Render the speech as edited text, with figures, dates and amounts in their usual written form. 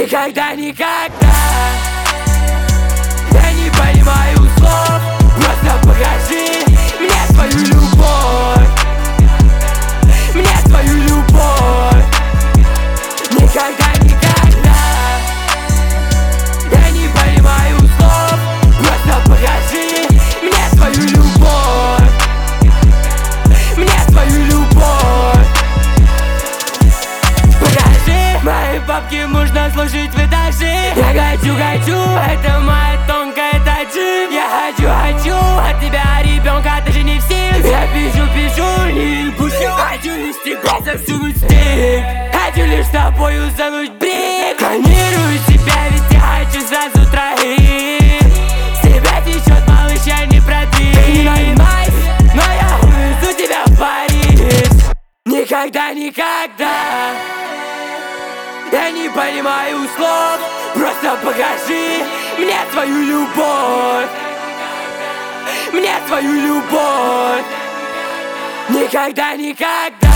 Никогда, никогда я не понимаю слов. Просто покажи мне свою любовь, мне свою любовь. Никогда, никогда я не понимаю слов. Просто покажи мне свою любовь, мне свою любовь. Покажи, мои бабки можно слушать в этаже. Я хочу, это моя тонкая таджи. Я хочу от тебя ребенка, даже не в силах. Я пишу, не пущу. Хочу лишь тебя засунуть в стик, хочу лишь с тобою зануть брик. Планирую тебя, ведь я хочу сразу троих. С тебя течет, малыш, я не продвиг. Ты не нанимайся, но я увезу тебя в Париж. Никогда, никогда я не понимаю слов. Просто покажи мне свою любовь, мне свою любовь. Никогда, никогда